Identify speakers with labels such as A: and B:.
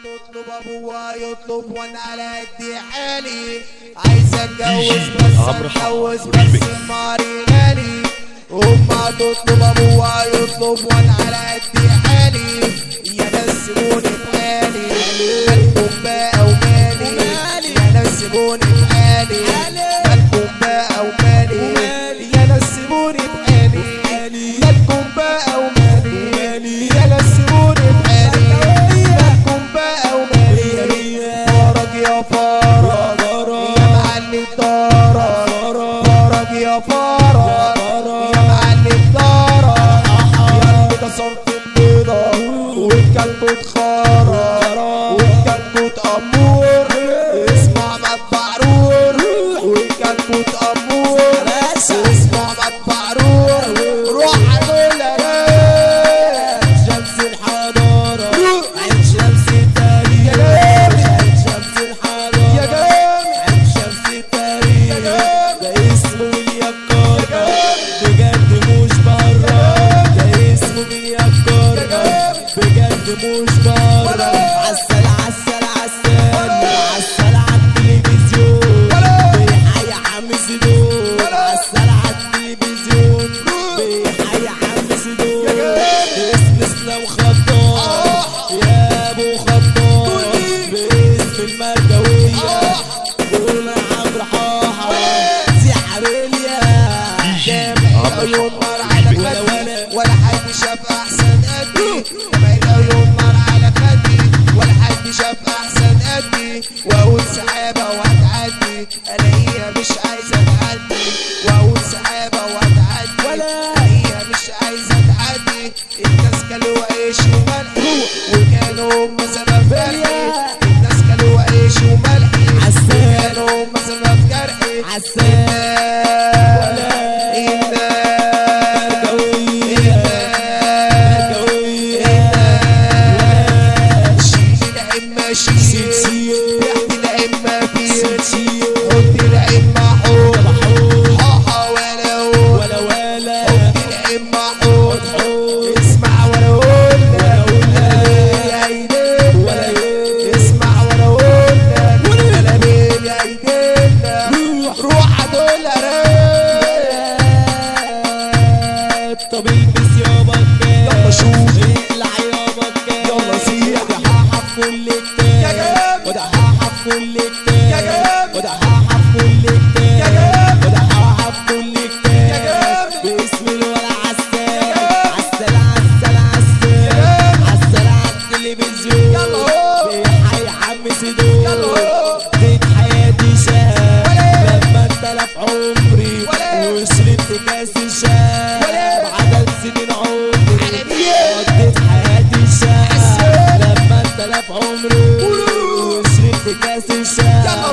A: تطلب ابوها يطلب وانا على قد حالي، عايز اتجوز بس اتجوز بس الماري غالي. امها تطلب ابوها يطلب وانا على قد حالي، يا ناس سيبوني بحالي مالكم بقى ومالي، يا ناس سيبوني بحالي مالكم بقى ومالي، يا ناس سيبوني بحالي مالكم بقى ومالي، يا ناس سيبوني بحالي مالكم بقى ومالي. فرج يا فرج يا معلم طارق، فرج يا فرج يا معلم طارق، يا اللي كسرت البيضة والكلب اتخرج والكلب اتأمور، اسمع مدبعرور والكلب اتأمور، اسمع مدبعرور. روح اقول عين شمس الحضارة، عين شمس التاريخ، عين شمس الحضارة يا جامع، عين شمس التاريخ، ده اسمه اليكار بجد مش برا، ده اسمه اليكار بجد مش برا. عسل عسل عسل عسل عالتلفزيون بيحيي عم زيدون، عسل عالتلفزيون بيحيي عم زيدون. اسم لو خطاط يا ابو خطاط باسم المرجوية قول عمرو حاحة سحر اليا عيون نار على خدي ولا حد شاف احسن قدي، عيون نار على خدي ولا حد شاف احسن قدي. واقول سحابة وهتعدي الاقيها مش عايزة تعدي، واقول سحابة وهتعدي الاقيها مش عايزة تعدي. الناس كلوا عيش وملحي وكانوا هم سبب جرحي، الناس كلوا عيش وملحي وكانوا هم سبب جرحي. طب البس يابا الكاب يلا شوف اقلع يابا الكاب يلا سيح، ودعها في كل كتاب ودعها في كل كتاب ودعها في كل كتاب ودعها في كل كتاب باسم الولا عسل عسل عسل عسل عسل عالتلفزيون بيحيي عم زيدون. ديت حياتي شاب لما اتلف عمري وشربت كاس الشاب سنين عمري قضيت حياتي شاب لما اتلف عمري وشربت كاس الشاب